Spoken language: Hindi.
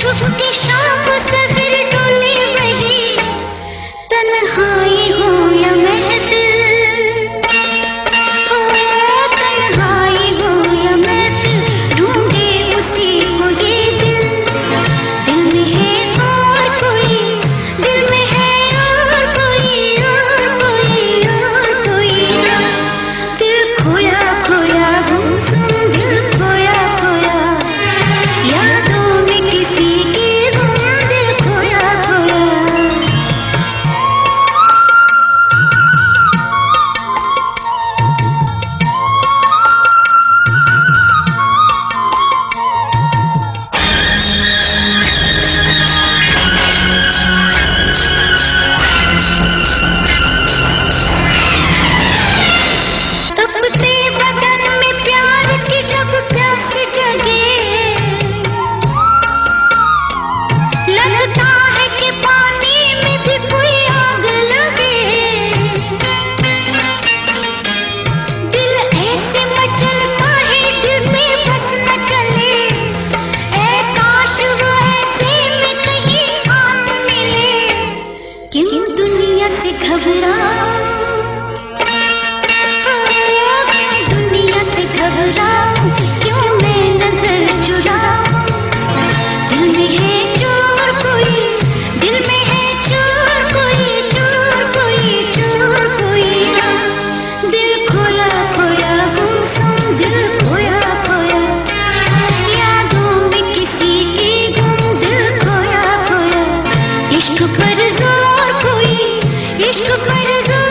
छुपके शाम सवेर डोले वही तन्हाई हो या महफिल, हो तन्हाई हो या महफिल, ढूंढे उसी को ये दिल में है और कोई, दिल में है और कोई, और कोई, और कोई, दिल खोया खोया गुमसुम, दिल खोया खोया यादों में किसी की गुम, दिल खोया खोया। तपते बदन में प्यार की जब प्यास जगे, लगता है कि पानी में भी कोई आग लगे, दिल ऐसे मचलता है दिल में बस न चले, ऐ काश वो ऐसे में कहीं आन मिले, क्यों दुनिया से घबराऊं, दुनिया से घबराऊं, क्यों मैं नजर चुराऊं, दिल में है चोर कोई, दिल में है चोर कोई, चोर कोई, चोर कोई, दिल खोया खोया गुमसुम, दिल खोया खोया यादों में किसी की गुम, दिल खोया खोया, इश्क पर जोर कोई, इश्क पर जोर